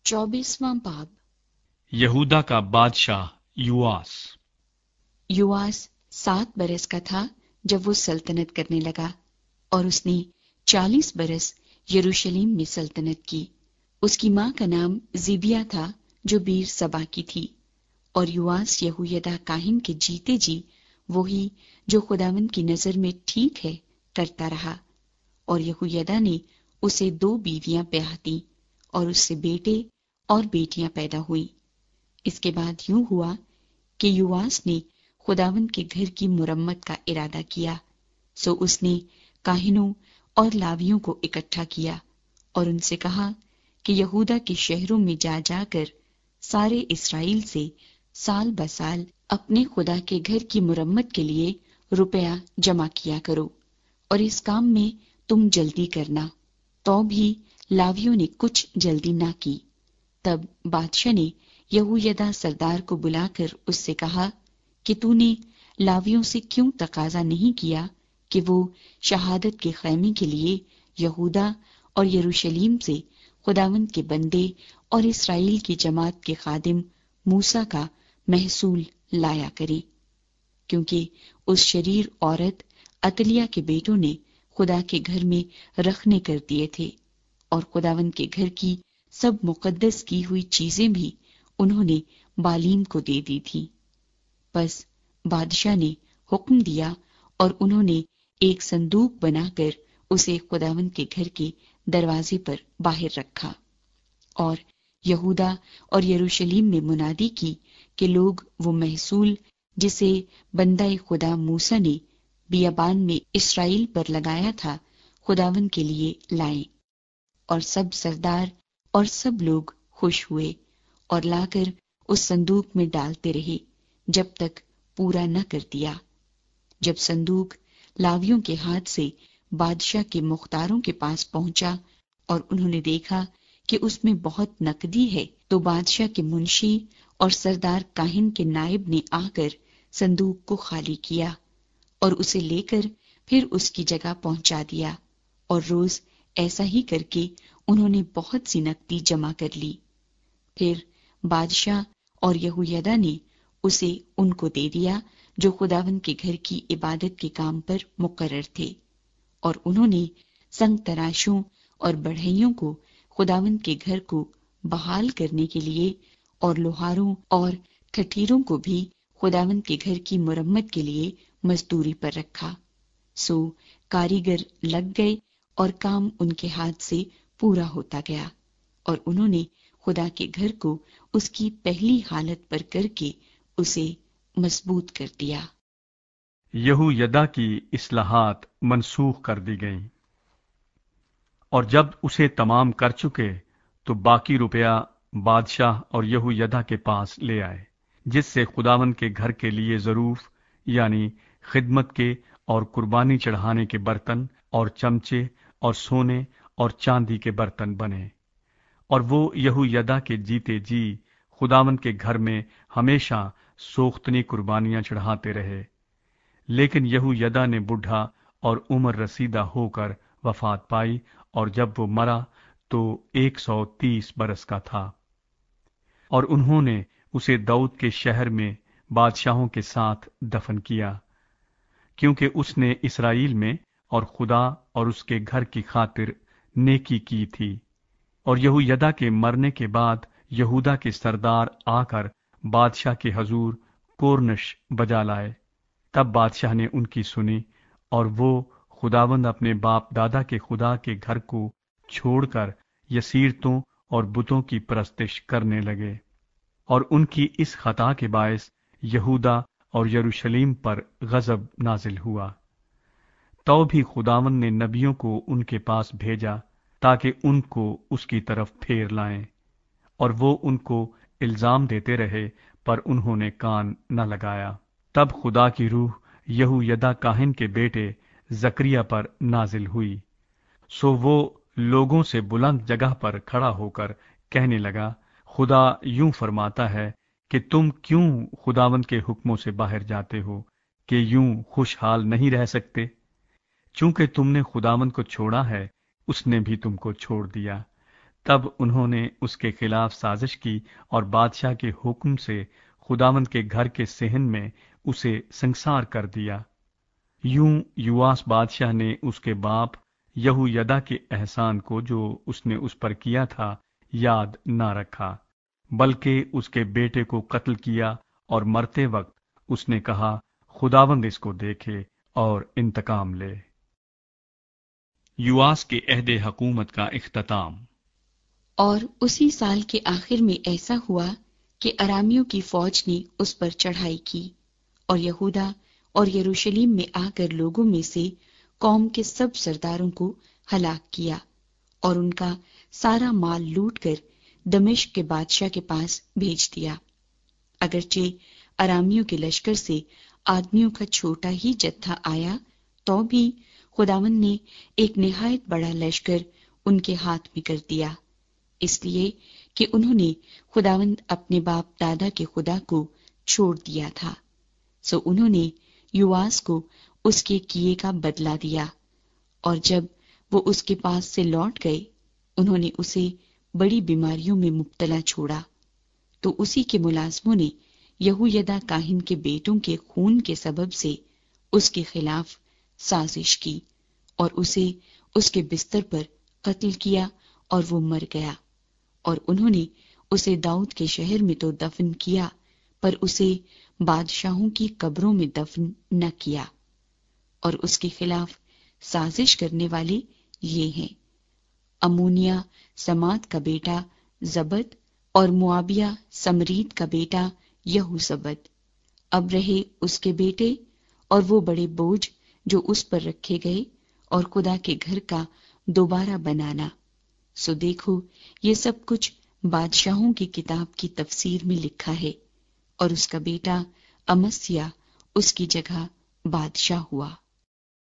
24वां बाब। यहूदा का बादशाह युआस। युआस 7 बरस का था जब वो सल्तनत करने लगा, और उसने 40 बरस यरूशलेम में सल्तनत की। उसकी माँ का नाम जिबिया था, जो बीर सबा की थी। और युआस यहोयदा काहिन के जीते जी वही जो खुदावंद की नजर में ठीक है करता रहा। और यहोयदा ने उसे 2 बीवियां ब्याह दी, और उससे बेटे और बेटियां पैदा हुई। इसके बाद यूं हुआ कि युआस ने खुदावंद के घर की मुरम्मत का इरादा किया। सो उसने काहिनों और लावियों को इकट्ठा किया और उनसे कहा कि यहूदा के शहरों में जा जाकर सारे इस्राएल से साल ब साल अपने खुदा के घर की मुरम्मत के लिए रुपया जमा किया करो, और इस काम में तुम जल्दी करना। तो भी लावियों ने कुछ जल्दी ना की। तब बादशाह ने यहोयदा सरदार को बुलाकर उससे कहा कि तूने लावियों से क्यों तकाजा नहीं किया कि वो शहादत के खैमे के लिए यहूदा और यरूशलेम से खुदावंद के बंदे और इस्राएल की जमात के खादिम मूसा का महसूल लाया करे, क्योंकि उस शरीर औरत अतलिया के बेटों ने खुदा के घर में रखने कर दिए थे, और खुदावंद के घर की सब मुकद्दस की हुई चीजें भी उन्होंने बालीम को दे दी थी। बस बादशाह ने हुक्म दिया और उन्होंने एक संदूक बनाकर उसे खुदावंद के घर के दरवाजे पर बाहर रखा। और यहूदा और यरूशलेम में मुनादी की कि लोग वो महसूल जिसे बंदाई खुदा मूसा ने बियाबान में इस्राएल पर लगाया था खुदावंद के लिए लाएं। और सब सरदार और सब लोग खुश हुए और लाकर उस संदूक में डालते रहे जब तक पूरा न कर दिया। जब संदूक लावियों के हाथ से बादशाह के मुख्तारों के पास पहुंचा और उन्होंने देखा कि उसमें बहुत नकदी है, तो बादशाह के मुंशी और सरदार काहिन के नायब ने आकर संदूक को खाली किया और उसे लेकर फिर उसकी जगह पहुंचा दिया। और रोज ऐसा ही करके उन्होंने बहुत सी नकदी जमा कर ली। फिर बादशाह और यहोयदा ने उसे उनको दे दिया जो खुदावंद के घर की इबादत के काम पर मुकर्रर थे। और उन्होंने संग तराशों और बढ़इयों को खुदावंद के घर को बहाल करने के लिए और लोहारों और ठठीरों को भी खुदावंद के घर की मुरम्मत के लिए मजदूरी पर रखा। सो कारीगर लग गए और काम उनके हाथ से पूरा होता गया, और उन्होंने खुदा के घर को उसकी पहली हालत पर करके उसे मजबूत कर दिया। यहूयदा की इस्लाहात मनसूख कर दी गईं, और जब उसे तमाम कर चुके तो बाकी रुपया बादशाह और यहूयदा के पास ले आए, जिससे खुदावंद के घर के लिए ज़रूफ यानी खिदमत के और कुर्बानी चढ़ाने के बर्तन और चमचे और सोने और चांदी के बर्तन बने। और वो यहूयदा के जीते जी खुदावंद के घर में हमेशा सोख्तनी कुर्बानियां चढ़ाते रहे। लेकिन यहूयदा ने बुढ़ा और उम्र रसीदा होकर वफात पाई, और जब वो मरा तो 130 बरस का था। और उन्होंने उसे दाऊद के शहर में बादशाहों के साथ दफन किया, क्योंकि उसने इस्राएल में और खुदा और उसके घर की खातिर नेकी की थी। और यहूयदा के मरने के बाद यहूदा के सरदार आकर बादशाह के हजूर कोरनश बजा लाए। तब बादशाह ने उनकी सुनी, और वो खुदावंद अपने बाप दादा के खुदा के घर को छोड़कर यसीरतों और बुतों की परस्तिश करने लगे। और उनकी इस खता के बायस यहूदा और यरूशलेम पर गजब नाजिल हुआ। तो भी खुदावंद ने नबियों को उनके पास भेजा ताकि उनको उसकी तरफ फेर लाएं, और वो उनको इल्जाम देते रहे, पर उन्होंने कान न लगाया। तब खुदा की रूह यहूयदा काहिन के बेटे जकरिया पर नाजिल हुई। सो वो लोगों से बुलंद जगह पर खड़ा होकर कहने लगा, खुदा यूं फरमाता है कि तुम क्यों खुदावंद के हुक्मों से बाहर जाते हो कि यूं खुशहाल नहीं रह सकते। चूंकि तुमने खुदावंद को छोड़ा है, उसने भी तुमको छोड़ दिया। تب انہوں نے اس کے خلاف سازش کی اور بادشاہ کے حکم سے خداوند کے گھر کے صحن میں اسے سنسار کر دیا۔ یوں یواس بادشاہ نے اس کے باپ یہویدا کے احسان کو جو اس نے اس پر کیا تھا یاد نہ رکھا، بلکہ اس کے بیٹے کو قتل کیا، اور مرتے وقت اس نے کہا خداوند اس کو دیکھے اور انتقام لے۔ یواس کے عہد حکومت کا اختتام۔ اور اسی سال کے آخر میں ایسا ہوا کہ ارامیوں کی فوج نے اس پر چڑھائی کی اور یہودا اور یروشلم میں آ کر لوگوں میں سے قوم کے سب سرداروں کو ہلاک کیا اور ان کا سارا مال لوٹ کر دمشق کے بادشاہ کے پاس بھیج دیا۔ اگرچہ ارامیوں کے لشکر سے آدمیوں کا چھوٹا ہی جتھا آیا، تو بھی خداوند نے ایک نہایت بڑا لشکر ان کے ہاتھ میں کر دیا، اس لیے کہ انہوں نے خداوند اپنے باپ دادا کے خدا کو چھوڑ دیا تھا۔ سو انہوں نے یواس کو اس کے کیے کا بدلہ دیا، اور جب وہ اس کے پاس سے لوٹ گئے انہوں نے اسے بڑی بیماریوں میں مبتلا چھوڑا۔ تو اسی کے ملازموں نے یہویدا کاہن کے بیٹوں کے خون کے سبب سے اس کے خلاف سازش کی اور اسے اس کے بستر پر قتل کیا اور وہ مر گیا، اور انہوں نے اسے داؤد کے شہر میں تو دفن کیا، پر اسے بادشاہوں کی قبروں میں دفن نہ کیا۔ اور اس کے خلاف سازش کرنے والے یہ ہیں: امونیا سمات کا بیٹا زبد، اور موابیہ سمرید کا بیٹا یہوزبد۔ اب رہے اس کے بیٹے اور وہ بڑے بوجھ جو اس پر رکھے گئے، اور خدا کے گھر کا دوبارہ بنانا۔ سو دیکھو یہ سب کچھ بادشاہوں کی کتاب کی تفسیر میں لکھا ہے، اور اس کا بیٹا امسیا اس کی جگہ بادشاہ ہوا۔